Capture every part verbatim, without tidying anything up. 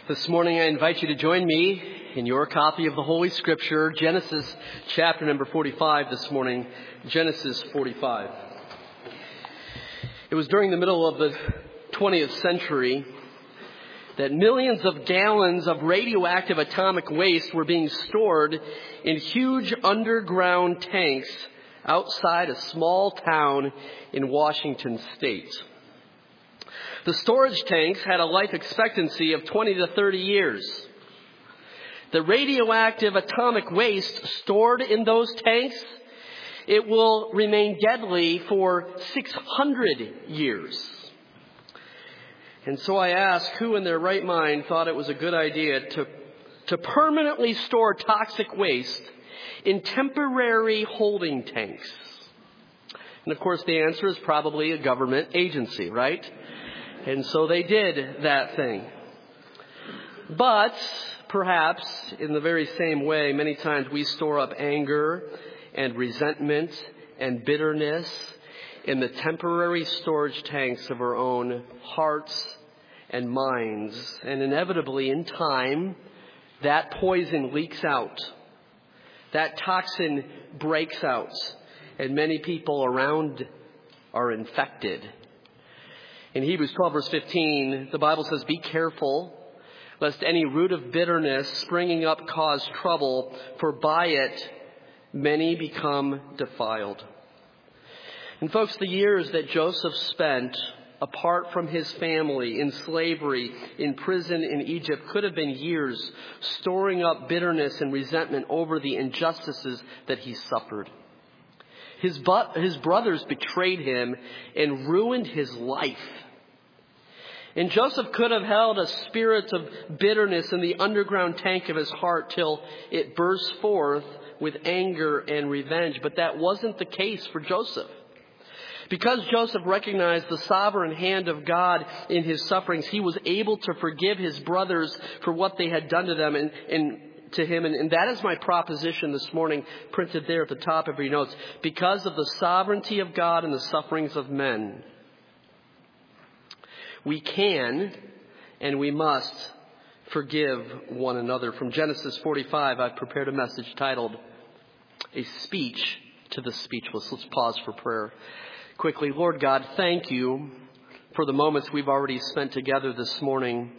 This morning I invite you to join me in your copy of the Holy Scripture, Genesis chapter number forty-five this morning, Genesis forty-five. It was during the middle of the twentieth century that millions of gallons of radioactive atomic waste were being stored in huge underground tanks outside a small town in Washington state. The storage tanks had a life expectancy of twenty to thirty years. The radioactive atomic waste stored in those tanks, it will remain deadly for six hundred years. And so I ask, who in their right mind thought it was a good idea to, to permanently store toxic waste in temporary holding tanks? And of course the answer is probably a government agency, right? And so they did that thing. But perhaps in the very same way, many times we store up anger and resentment and bitterness in the temporary storage tanks of our own hearts and minds. And inevitably, in time, that poison leaks out. That toxin breaks out. And many people around are infected. In Hebrews twelve verse fifteen, the Bible says, "Be careful lest any root of bitterness springing up cause trouble, for by it many become defiled." And folks, the years that Joseph spent apart from his family, in slavery, in prison in Egypt, could have been years storing up bitterness and resentment over the injustices that he suffered. His, but, his brothers betrayed him and ruined his life. And Joseph could have held a spirit of bitterness in the underground tank of his heart till it burst forth with anger and revenge. But that wasn't the case for Joseph. Because Joseph recognized the sovereign hand of God in his sufferings, he was able to forgive his brothers for what they had done to them and, and to him. And, and that is my proposition this morning, printed there at the top of your notes. Because of the sovereignty of God and the sufferings of men, we can and we must forgive one another. From Genesis forty-five, I've prepared a message titled, "A Speech to the Speechless." Let's pause for prayer quickly. Lord God, thank you for the moments we've already spent together this morning,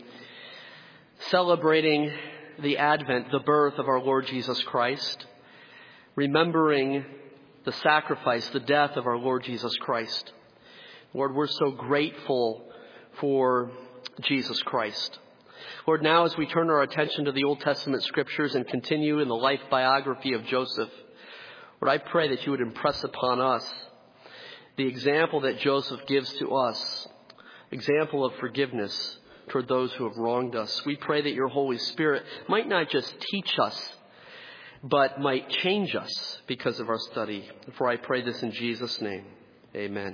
celebrating the advent, the birth of our Lord Jesus Christ, remembering the sacrifice, the death of our Lord Jesus Christ. Lord, we're so grateful for Jesus Christ. Lord, now as we turn our attention to the Old Testament scriptures and continue in the life biography of Joseph, Lord, I pray that you would impress upon us the example that Joseph gives to us, example of forgiveness toward those who have wronged us. We pray that your Holy Spirit might not just teach us, but might change us because of our study. For I pray this in Jesus' name. Amen.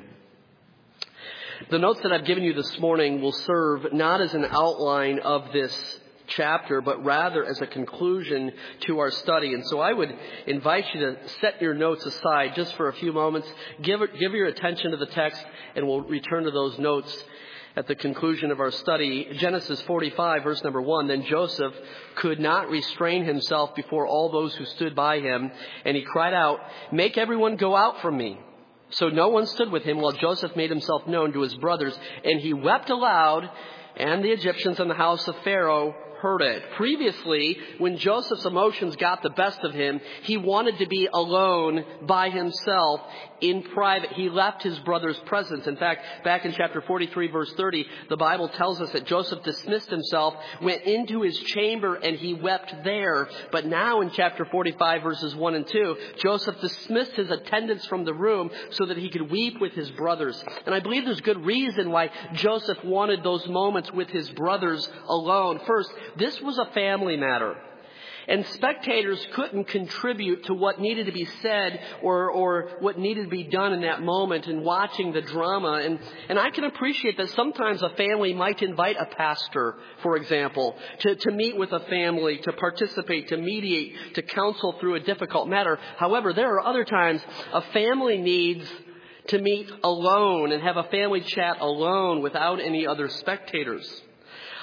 The notes that I've given you this morning will serve not as an outline of this chapter, but rather as a conclusion to our study. And so I would invite you to set your notes aside just for a few moments. Give, give your attention to the text, and we'll return to those notes at the conclusion of our study. Genesis forty-five, verse number one, "Then Joseph could not restrain himself before all those who stood by him, and he cried out, 'Make everyone go out from me.' So no one stood with him while Joseph made himself known to his brothers, and he wept aloud, and the Egyptians in the house of Pharaoh heard it." Previously, when Joseph's emotions got the best of him, he wanted to be alone by himself in private. He left his brother's presence. In fact, back in chapter forty-three, verse thirty, the Bible tells us that Joseph dismissed himself, went into his chamber, and he wept there. But now in chapter forty-five, verses one and two, Joseph dismissed his attendants from the room so that he could weep with his brothers. And I believe there's good reason why Joseph wanted those moments with his brothers alone. First, this was a family matter. And spectators couldn't contribute to what needed to be said or, or what needed to be done in that moment in watching the drama. And, and I can appreciate that sometimes a family might invite a pastor, for example, to, to meet with a family, to participate, to mediate, to counsel through a difficult matter. However, there are other times a family needs to meet alone and have a family chat alone without any other spectators.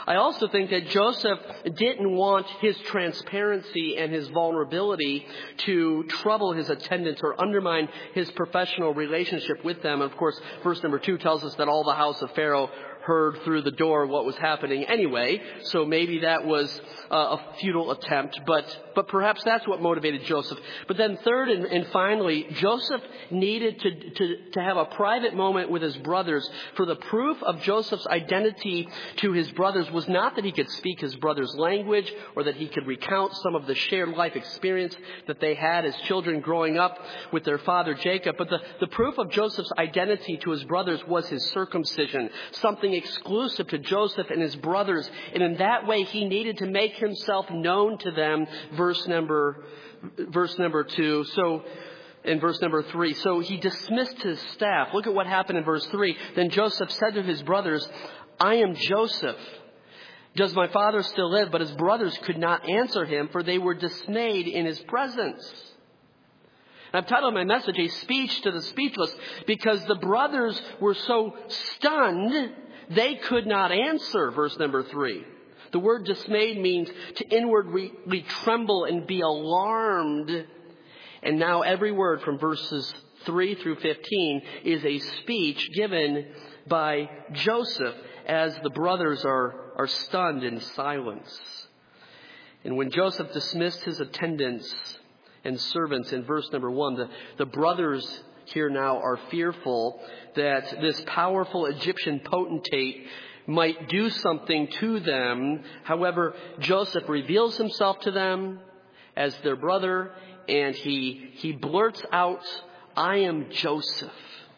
I also think that Joseph didn't want his transparency and his vulnerability to trouble his attendants or undermine his professional relationship with them. And of course, verse number two tells us that all the house of Pharaoh heard through the door what was happening anyway. So maybe that was uh, a futile attempt, but but perhaps that's what motivated Joseph. But then third and, and finally, Joseph needed to, to, to have a private moment with his brothers. For the proof of Joseph's identity to his brothers was not that he could speak his brother's language or that he could recount some of the shared life experience that they had as children growing up with their father Jacob, but the, the proof of Joseph's identity to his brothers was his circumcision, something exclusive to Joseph and his brothers. And in that way, he needed to make himself known to them. Verse number, verse number two. So, in verse number three. So he dismissed his staff. Look at what happened in verse three. Then Joseph said to his brothers, I am Joseph. Does my father still live? But his brothers could not answer him, for they were dismayed in his presence. I've titled my message, A Speech to the Speechless, because the brothers were so stunned, they could not answer, verse number three. The word dismayed means to inwardly tremble and be alarmed. And now every word from verses three through fifteen is a speech given by Joseph as the brothers are, are stunned in silence. And when Joseph dismissed his attendants and servants in verse number one, the, the brothers here now are fearful that this powerful Egyptian potentate might do something to them. However, Joseph reveals himself to them as their brother, and he he blurts out, I am Joseph.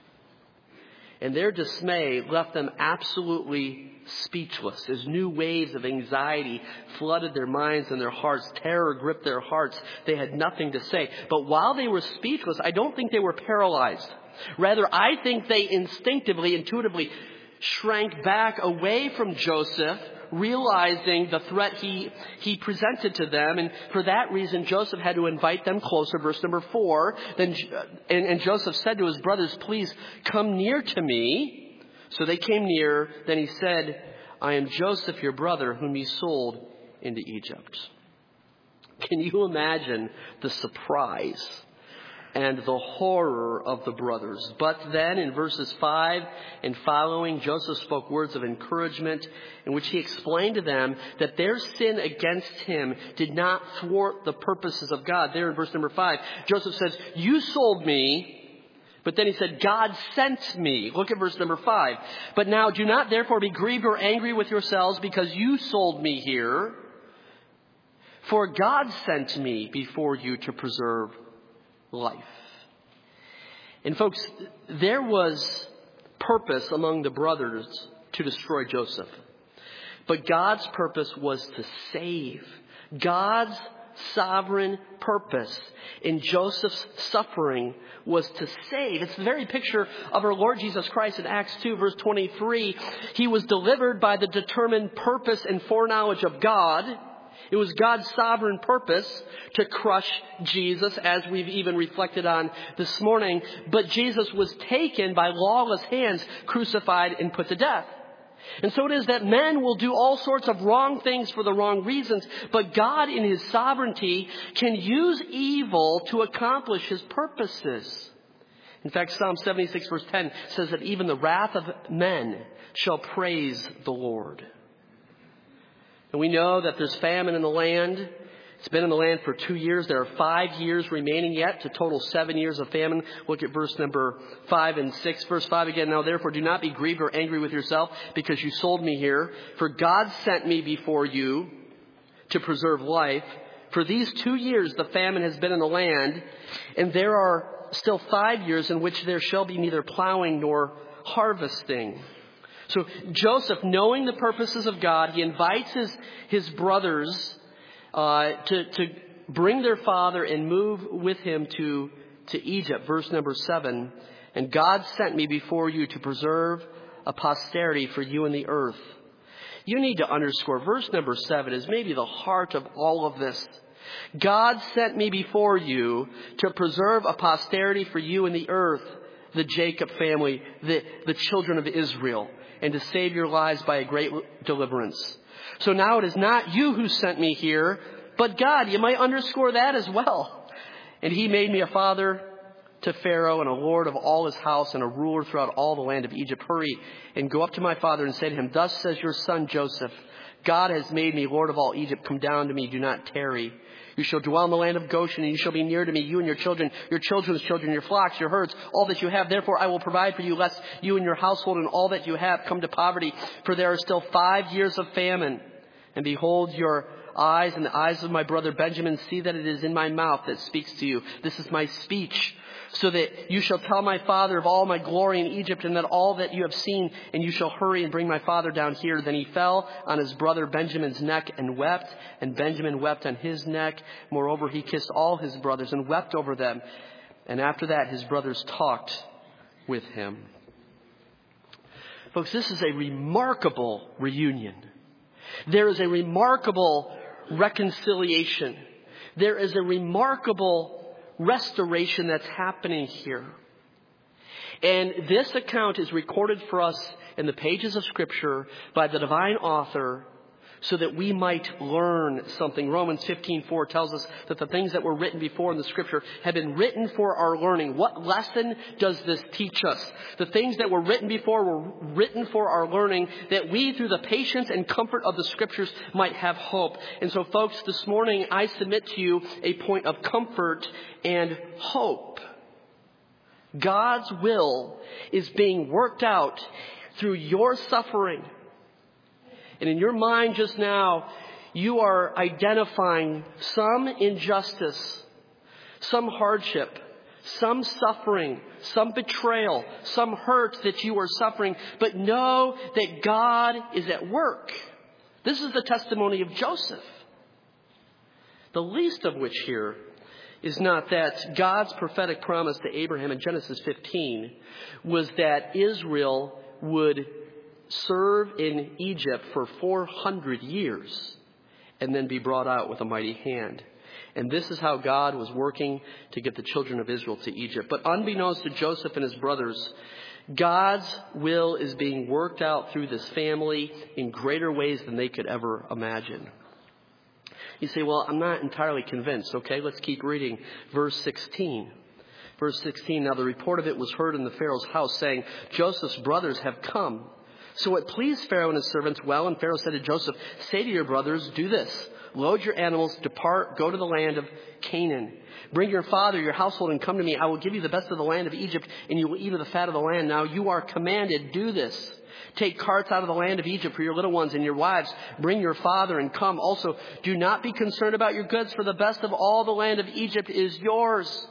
And their dismay left them absolutely speechless as new waves of anxiety flooded their minds and their hearts. Terror gripped their hearts. They had nothing to say. But while they were speechless, I don't think they were paralyzed. Rather, I think they instinctively, intuitively shrank back away from Joseph, realizing the threat he he presented to them. And for that reason, Joseph had to invite them closer. Verse number four. Then and, and Joseph said to his brothers, please come near to me. So they came near. Then he said, I am Joseph, your brother, whom you sold into Egypt. Can you imagine the surprise and the horror of the brothers? But then in verses five and following, Joseph spoke words of encouragement in which he explained to them that their sin against him did not thwart the purposes of God. There in verse number five, Joseph says, you sold me. But then he said, God sent me. Look at verse number five. But now do not therefore be grieved or angry with yourselves because you sold me here. For God sent me before you to preserve life. And folks, there was purpose among the brothers to destroy Joseph. But God's purpose was to save. God's sovereign purpose in Joseph's suffering was to save. It's the very picture of our Lord Jesus Christ in Acts two, verse twenty-three. He was delivered by the determined purpose and foreknowledge of God. It was God's sovereign purpose to crush Jesus, as we've even reflected on this morning. But Jesus was taken by lawless hands, crucified and put to death. And so it is that men will do all sorts of wrong things for the wrong reasons, but God in his sovereignty can use evil to accomplish his purposes. In fact, Psalm seventy-six verse ten says that even the wrath of men shall praise the Lord. And we know that there's famine in the land. It's been in the land for two years. There are five years remaining yet to total seven years of famine. Look at verse number five and six. Verse five again. Now therefore do not be grieved or angry with yourself because you sold me here. For God sent me before you to preserve life. For these two years the famine has been in the land, and there are still five years in which there shall be neither plowing nor harvesting. So Joseph, knowing the purposes of God, he invites his, his brothers uh, to, to bring their father and move with him to, to Egypt. Verse number seven. And God sent me before you to preserve a posterity for you in the earth. You need to underscore verse number seven is maybe the heart of all of this. God sent me before you to preserve a posterity for you in the earth, the Jacob family, the, the children of Israel, and to save your lives by a great deliverance. So now it is not you who sent me here, but God. You might underscore that as well. And he made me a father to Pharaoh and a lord of all his house and a ruler throughout all the land of Egypt. Hurry and go up to my father and say to him, thus says your son Joseph, God has made me lord of all Egypt. Come down to me. Do not tarry. You shall dwell in the land of Goshen, and you shall be near to me, you and your children, your children's children, your flocks, your herds, all that you have. Therefore I will provide for you, lest you and your household and all that you have come to poverty. For there are still five years of famine. And behold, your eyes and the eyes of my brother Benjamin see that it is in my mouth that speaks to you. This is my speech. So that you shall tell my father of all my glory in Egypt, and that all that you have seen, and you shall hurry and bring my father down here. Then he fell on his brother Benjamin's neck and wept, and Benjamin wept on his neck. Moreover, he kissed all his brothers and wept over them. And after that, his brothers talked with him. Folks, this is a remarkable reunion. There is a remarkable reconciliation. There is a remarkable restoration that's happening here. And this account is recorded for us in the pages of Scripture by the divine author so that we might learn something. Romans fifteen four tells us that the things that were written before in the Scripture have been written for our learning. What lesson does this teach us? The things that were written before were written for our learning, that we, through the patience and comfort of the Scriptures, might have hope. And so, folks, this morning I submit to you a point of comfort and hope. God's will is being worked out through your suffering. And in your mind just now, you are identifying some injustice, some hardship, some suffering, some betrayal, some hurt that you are suffering. But know that God is at work. This is the testimony of Joseph. The least of which here is not that God's prophetic promise to Abraham in Genesis fifteen was that Israel would serve in Egypt for four hundred years and then be brought out with a mighty hand. And this is how God was working to get the children of Israel to Egypt. But unbeknownst to Joseph and his brothers, God's will is being worked out through this family in greater ways than they could ever imagine. You say, well, I'm not entirely convinced. Okay, let's keep reading. Verse sixteen. Verse sixteen, now the report of it was heard in the Pharaoh's house, saying, Joseph's brothers have come. So it pleased Pharaoh and his servants well, and Pharaoh said to Joseph, say to your brothers, do this. Load your animals, depart, go to the land of Canaan. Bring your father, your household, and come to me. I will give you the best of the land of Egypt, and you will eat of the fat of the land. Now you are commanded, do this. Take carts out of the land of Egypt for your little ones and your wives. Bring your father and come. Also, do not be concerned about your goods, for the best of all the land of Egypt is yours.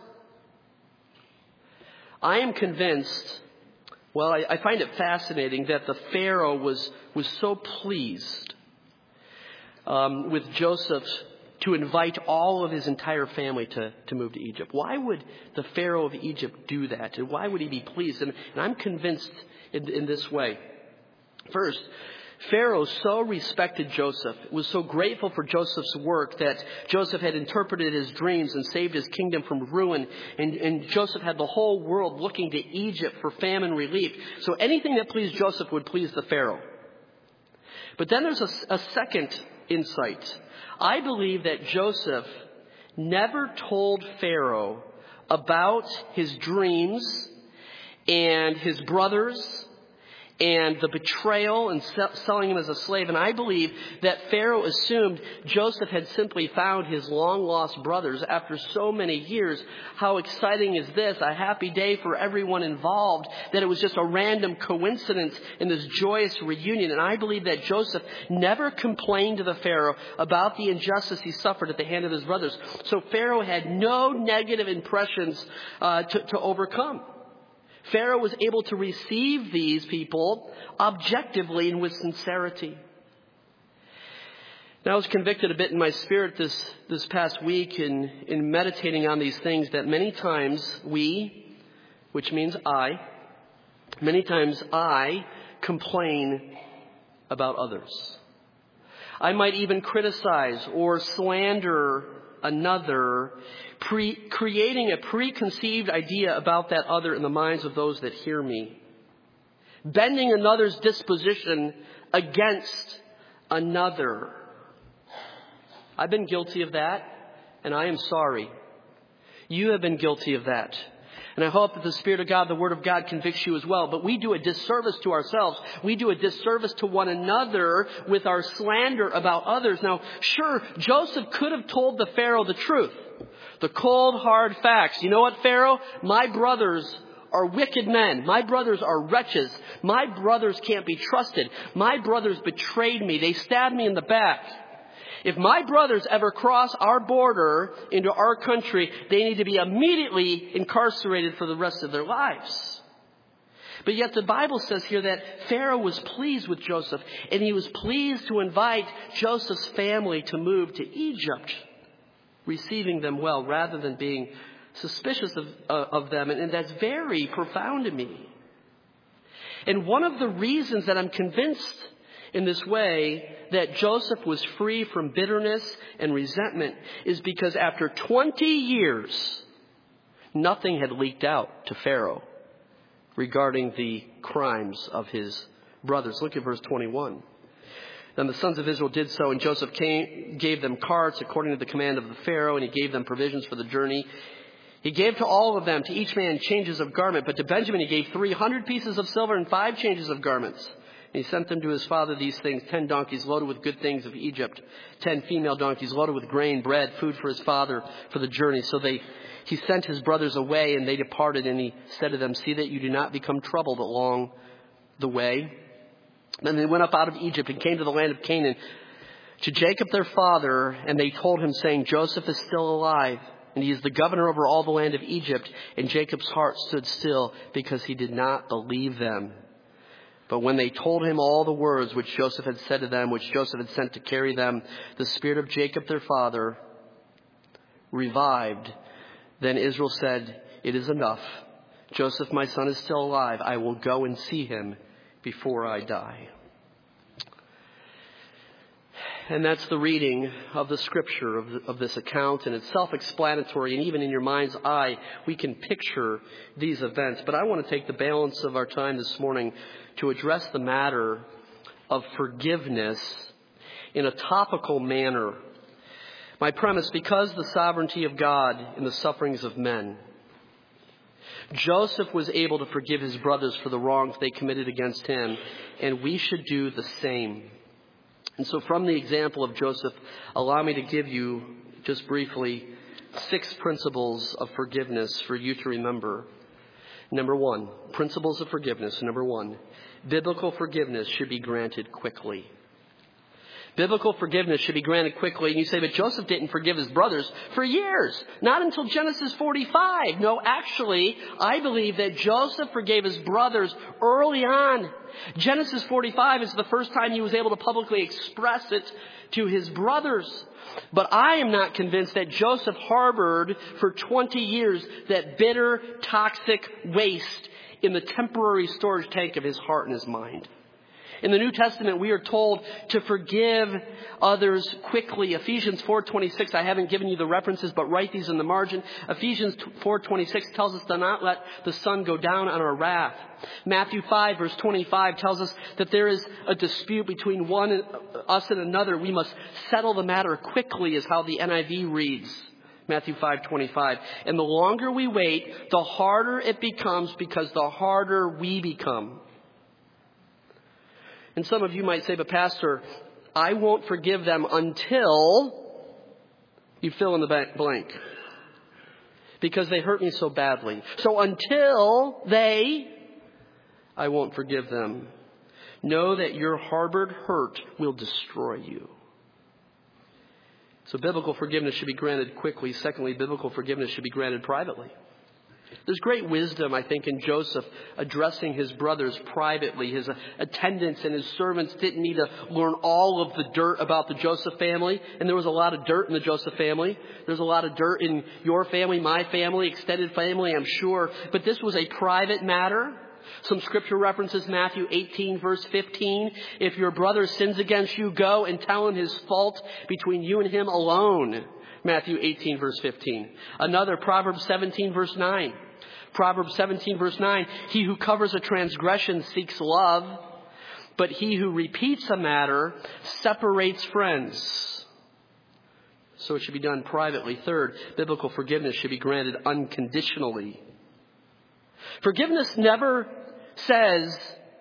I am convinced, well, I, I find it fascinating that the Pharaoh was, was so pleased um, with Joseph to invite all of his entire family to, to move to Egypt. Why would the Pharaoh of Egypt do that? And why would he be pleased? And, and I'm convinced in, in this way. First, Pharaoh so respected Joseph, was so grateful for Joseph's work that Joseph had interpreted his dreams and saved his kingdom from ruin. And, and Joseph had the whole world looking to Egypt for famine relief. So anything that pleased Joseph would please the Pharaoh. But then there's a, a second insight. I believe that Joseph never told Pharaoh about his dreams and his brothers and the betrayal and selling him as a slave. And I believe that Pharaoh assumed Joseph had simply found his long-lost brothers after so many years. How exciting is this? A happy day for everyone involved. That it was just a random coincidence in this joyous reunion. And I believe that Joseph never complained to the Pharaoh about the injustice he suffered at the hand of his brothers. So Pharaoh had no negative impressions uh, to, to overcome. Pharaoh was able to receive these people objectively and with sincerity. Now, I was convicted a bit in my spirit this, this past week in, in meditating on these things that many times we, which means I, many times I complain about others. I might even criticize or slander another, pre- creating a preconceived idea about that other in the minds of those that hear me. Bending another's disposition against another. I've been guilty of that, and I am sorry. You have been guilty of that. And I hope that the Spirit of God, the Word of God, convicts you as well. But we do a disservice to ourselves. We do a disservice to one another with our slander about others. Now, sure, Joseph could have told the Pharaoh the truth. The cold, hard facts. You know what, Pharaoh? My brothers are wicked men. My brothers are wretches. My brothers can't be trusted. My brothers betrayed me. They stabbed me in the back. If my brothers ever cross our border into our country, they need to be immediately incarcerated for the rest of their lives. But yet the Bible says here that Pharaoh was pleased with Joseph, and he was pleased to invite Joseph's family to move to Egypt, receiving them well rather than being suspicious of, uh, of them. And, and that's very profound to me. And one of the reasons that I'm convinced in this way that Joseph was free from bitterness and resentment is because after twenty years, nothing had leaked out to Pharaoh regarding the crimes of his brothers. Look at verse twenty-one. Then the sons of Israel did so, and Joseph came, gave them carts according to the command of the Pharaoh, and he gave them provisions for the journey. He gave to all of them, to each man, changes of garment. But to Benjamin he gave three hundred pieces of silver and five changes of garments. And he sent them to his father these things: ten donkeys loaded with good things of Egypt, ten female donkeys loaded with grain, bread, food for his father for the journey. So they, he sent his brothers away, and they departed. And he said to them, see that you do not become troubled along the way. Then they went up out of Egypt and came to the land of Canaan, to Jacob their father. And they told him, saying, Joseph is still alive, and he is the governor over all the land of Egypt. And Jacob's heart stood still, because he did not believe them. But when they told him all the words which Joseph had said to them, which Joseph had sent to carry them, the spirit of Jacob their father revived. Then Israel said, it is enough. Joseph, my son, is still alive. I will go and see him before I die. And that's the reading of the scripture of, the, of this account. And it's self-explanatory. And even in your mind's eye, we can picture these events. But I want to take the balance of our time this morning to address the matter of forgiveness in a topical manner. My premise: because the sovereignty of God in the sufferings of men, Joseph was able to forgive his brothers for the wrongs they committed against him, and we should do the same. And so from the example of Joseph, allow me to give you, just briefly, six principles of forgiveness for you to remember. Number one, principles of forgiveness. Number one, biblical forgiveness should be granted quickly. Biblical forgiveness should be granted quickly. And you say, but Joseph didn't forgive his brothers for years. Not until Genesis forty-five. No, actually, I believe that Joseph forgave his brothers early on. Genesis forty-five is the first time he was able to publicly express it to his brothers. But I am not convinced that Joseph harbored for twenty years that bitter, toxic waste in the temporary storage tank of his heart and his mind. In the New Testament, we are told to forgive others quickly. Ephesians four twenty-six, I haven't given you the references, but write these in the margin. Ephesians four twenty-six tells us to not let the sun go down on our wrath. Matthew five verse twenty-five tells us that there is a dispute between one and us and another. We must settle the matter quickly, is how the N I V reads. Matthew five twenty-five. And the longer we wait, the harder it becomes, because the harder we become. And some of you might say, but Pastor, I won't forgive them until you fill in the blank, because they hurt me so badly. So until they, I won't forgive them. Know that your harbored hurt will destroy you. So biblical forgiveness should be granted quickly. Secondly, biblical forgiveness should be granted privately. There's great wisdom, I think, in Joseph addressing his brothers privately. His attendants and his servants didn't need to learn all of the dirt about the Joseph family. And there was a lot of dirt in the Joseph family. There's a lot of dirt in your family, my family, extended family, I'm sure. But this was a private matter. Some scripture references, Matthew eighteen, verse fifteen. If your brother sins against you, go and tell him his fault between you and him alone. Matthew eighteen, verse fifteen. Another, Proverbs seventeen, verse nine. Proverbs seventeen, verse nine. He who covers a transgression seeks love, But he who repeats a matter separates friends. So it should be done privately. Third, biblical forgiveness should be granted unconditionally. Forgiveness never says,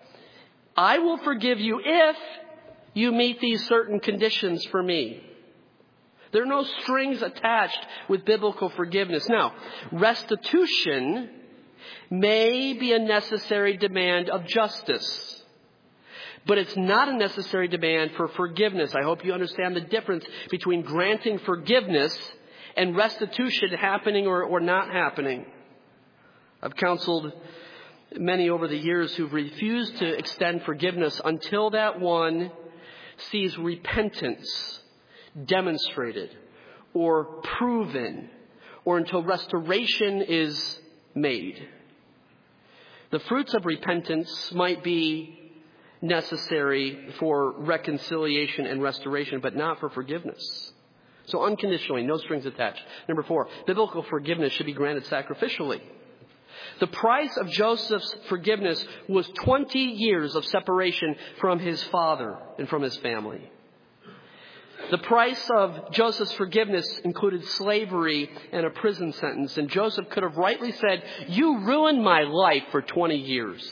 I will forgive you if you meet these certain conditions for me. There are no strings attached with biblical forgiveness. Now, restitution may be a necessary demand of justice, but it's not a necessary demand for forgiveness. I hope you understand the difference between granting forgiveness and restitution happening or, or not happening. I've counseled many over the years who've refused to extend forgiveness until that one sees repentance demonstrated or proven, or until restoration is made. The fruits of repentance might be necessary for reconciliation and restoration, but not for forgiveness. So unconditionally, no strings attached. Number four, biblical forgiveness should be granted sacrificially. The price of Joseph's forgiveness was twenty years of separation from his father and from his family. The price of Joseph's forgiveness included slavery and a prison sentence. And Joseph could have rightly said, you ruined my life for twenty years.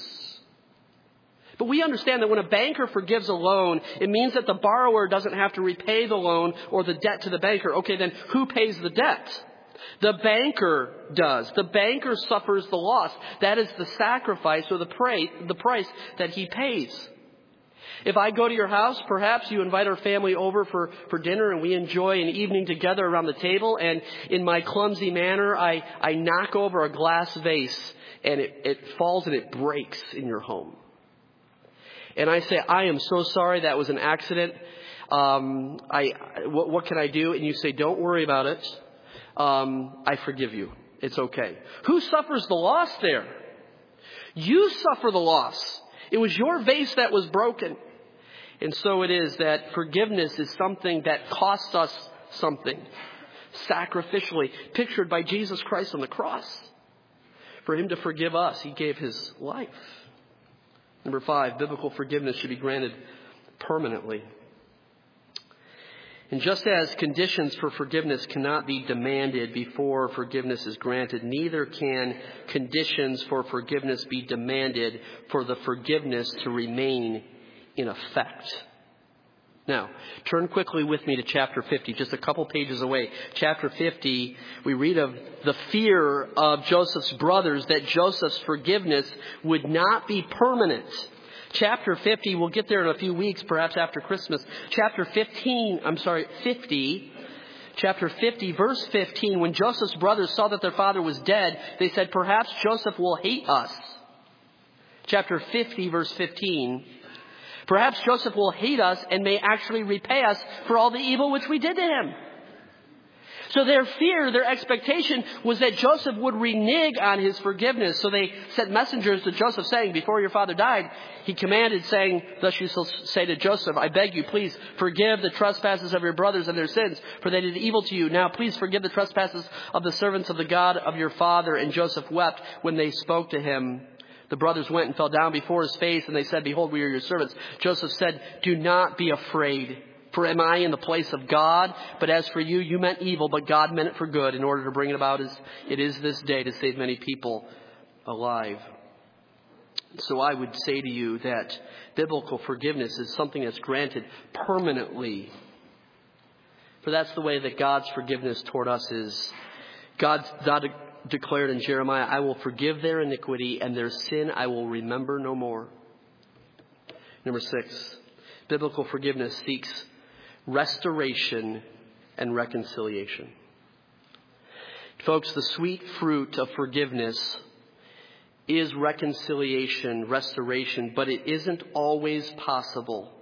But we understand that when a banker forgives a loan, it means that the borrower doesn't have to repay the loan or the debt to the banker. Okay, then who pays the debt? The banker does. The banker suffers the loss. That is the sacrifice or the price, the price that he pays. If I go to your house, perhaps you invite our family over for, for dinner and we enjoy an evening together around the table, and in my clumsy manner, I, I knock over a glass vase and it, it falls and it breaks in your home. And I say, I am so sorry, that was an accident. Um, I, what, what can I do? And you say, don't worry about it. Um, I forgive you. It's okay. Who suffers the loss there? You suffer the loss. It was your vase that was broken. And so it is that forgiveness is something that costs us something, sacrificially, pictured by Jesus Christ on the cross. For him to forgive us, he gave his life. Number five, biblical forgiveness should be granted permanently. And just as conditions for forgiveness cannot be demanded before forgiveness is granted, neither can conditions for forgiveness be demanded for the forgiveness to remain in effect. Now, turn quickly with me to chapter fifty, just a couple pages away. Chapter fifty, we read of the fear of Joseph's brothers that Joseph's forgiveness would not be permanent. Chapter fifty, we'll get there in a few weeks, perhaps after Christmas. Chapter fifteen, I'm sorry, fifty, chapter fifty, verse fifteen, when Joseph's brothers saw that their father was dead, they said, perhaps Joseph will hate us. Chapter fifty, verse fifteen, perhaps Joseph will hate us and may actually repay us for all the evil which we did to him. So their fear, their expectation was that Joseph would renege on his forgiveness. So they sent messengers to Joseph saying, before your father died, he commanded, saying, thus you shall say to Joseph, I beg you, please forgive the trespasses of your brothers and their sins, for they did evil to you. Now please forgive the trespasses of the servants of the God of your father. And Joseph wept when they spoke to him. The brothers went and fell down before his face, and they said, behold, we are your servants. Joseph said, do not be afraid. For am I in the place of God? But as for you, you meant evil, but God meant it for good, in order to bring it about as it is this day, to save many people alive. So I would say to you that biblical forgiveness is something that's granted permanently. For that's the way that God's forgiveness toward us is. God, God declared in Jeremiah, I will forgive their iniquity, and their sin I will remember no more. Number six, biblical forgiveness seeks restoration and reconciliation. Folks, the sweet fruit of forgiveness is reconciliation, restoration, but it isn't always possible.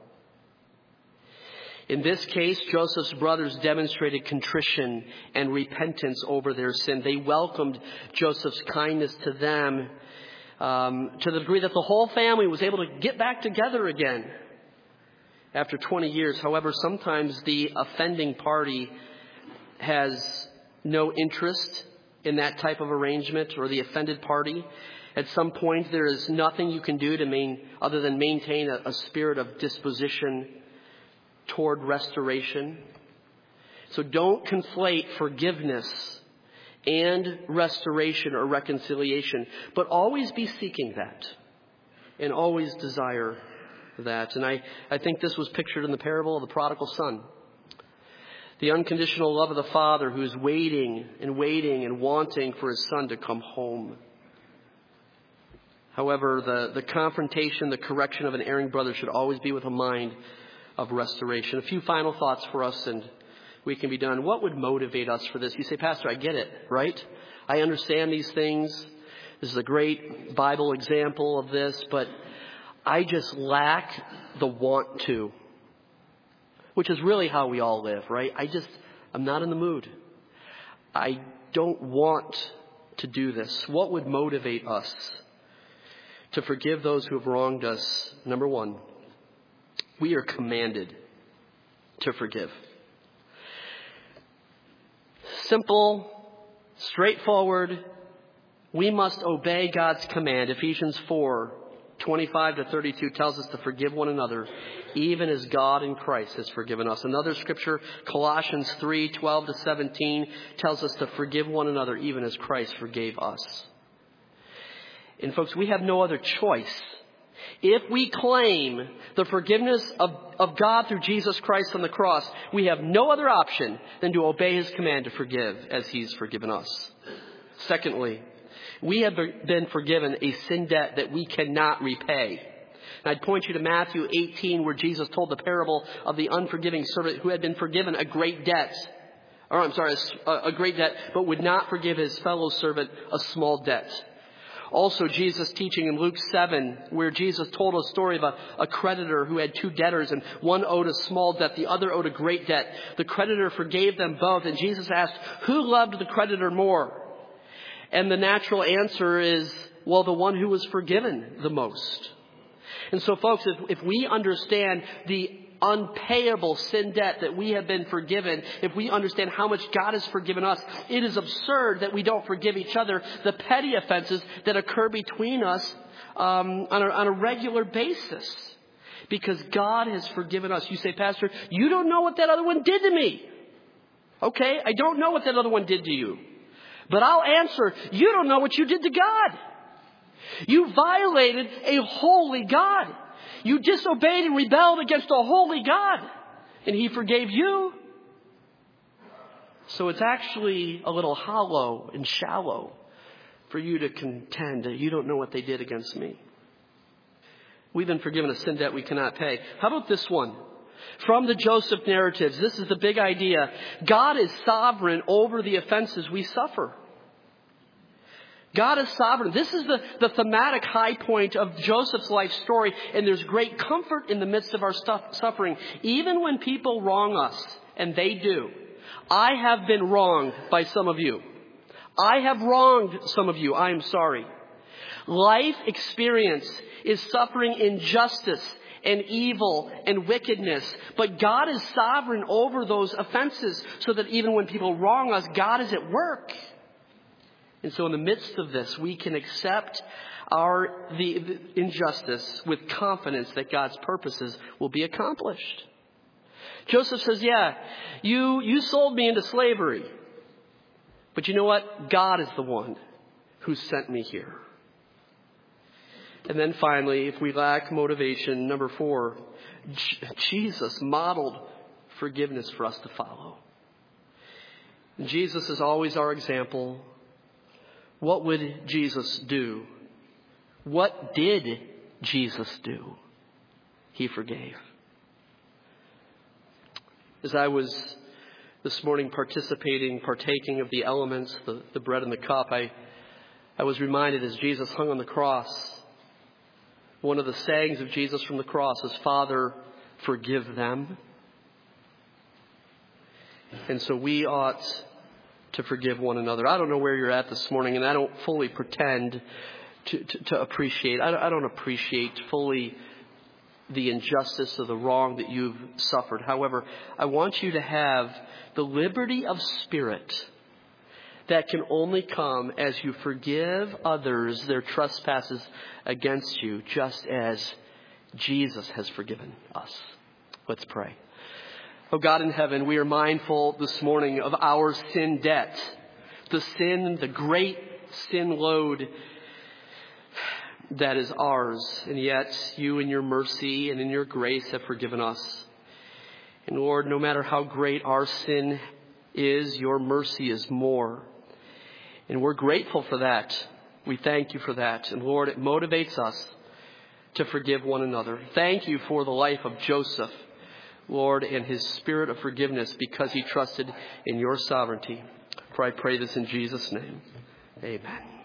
In this case, Joseph's brothers demonstrated contrition and repentance over their sin. They welcomed Joseph's kindness to them um, to the degree that the whole family was able to get back together again after twenty years. However, sometimes the offending party has no interest in that type of arrangement, or the offended party. At some point, there is nothing you can do to main, other than maintain a, a spirit of disposition toward restoration. So don't conflate forgiveness and restoration or reconciliation, but always be seeking that and always desire that. And I, I think this was pictured in the parable of the prodigal son. The unconditional love of the father who is waiting and waiting and wanting for his son to come home. However, the, the confrontation, the correction of an erring brother should always be with a mind of restoration. A few final thoughts for us and we can be done. What would motivate us for this? You say, Pastor, I get it, right? I understand these things. This is a great Bible example of this, but I just lack the want to, which is really how we all live, right? I just, I'm not in the mood. I don't want to do this. What would motivate us to forgive those who have wronged us? Number one, we are commanded to forgive. Simple, straightforward. We must obey God's command. Ephesians four, twenty-five to thirty-two tells us to forgive one another, even as God in Christ has forgiven us. Another scripture, Colossians three, twelve to seventeen, tells us to forgive one another, even as Christ forgave us. And folks, we have no other choice. If we claim the forgiveness of, of God through Jesus Christ on the cross, we have no other option than to obey his command to forgive as he's forgiven us. Secondly, we have been forgiven a sin debt that we cannot repay. And I'd point you to Matthew eighteen, where Jesus told the parable of the unforgiving servant who had been forgiven a great debt. Or I'm sorry, a, a great debt, but would not forgive his fellow servant a small debt. Also, Jesus teaching in Luke seven, where Jesus told a story of a, a creditor who had two debtors, and one owed a small debt, the other owed a great debt. The creditor forgave them both, and Jesus asked, who loved the creditor more? And the natural answer is, well, the one who was forgiven the most. And so, folks, if, if we understand the unpayable sin debt that we have been forgiven, if we understand how much God has forgiven us, it is absurd that we don't forgive each other the petty offenses that occur between us um, on, a, on a regular basis. Because God has forgiven us. You say, Pastor, you don't know what that other one did to me. Okay, I don't know what that other one did to you. But I'll answer, you don't know what you did to God. You violated a holy God. You disobeyed and rebelled against a holy God. And he forgave you. So it's actually a little hollow and shallow for you to contend that you don't know what they did against me. We've been forgiven a sin debt we cannot pay. How about this one? From the Joseph narratives, this is the big idea. God is sovereign over the offenses we suffer. God is sovereign. This is the, the thematic high point of Joseph's life story, and there's great comfort in the midst of our stuff, suffering. Even when people wrong us, and they do. I have been wronged by some of you. I have wronged some of you. I am sorry. Life experience is suffering injustice and evil and wickedness. But God is sovereign over those offenses so that even when people wrong us, God is at work. And so in the midst of this, we can accept our the, the injustice with confidence that God's purposes will be accomplished. Joseph says, yeah, you, you sold me into slavery. But you know what? God is the one who sent me here. And then finally, if we lack motivation, number four, J- Jesus modeled forgiveness for us to follow. And Jesus is always our example. What would Jesus do? What did Jesus do? He forgave. As I was this morning participating, partaking of the elements, the, the bread and the cup, I, I was reminded as Jesus hung on the cross, one of the sayings of Jesus from the cross is, Father, forgive them. And so we ought to forgive one another. I don't know where you're at this morning, and I don't fully pretend to, to, to appreciate. I don't, I don't appreciate fully the injustice or the wrong that you've suffered. However, I want you to have the liberty of spirit that can only come as you forgive others their trespasses against you, just as Jesus has forgiven us. Let's pray. Oh God in heaven, we are mindful this morning of our sin debt, the sin, the great sin load that is ours. And yet you in your mercy and in your grace have forgiven us. And Lord, no matter how great our sin is, your mercy is more. And we're grateful for that. We thank you for that. And Lord, it motivates us to forgive one another. Thank you for the life of Joseph, Lord, and his spirit of forgiveness because he trusted in your sovereignty. For I pray this in Jesus' name. Amen.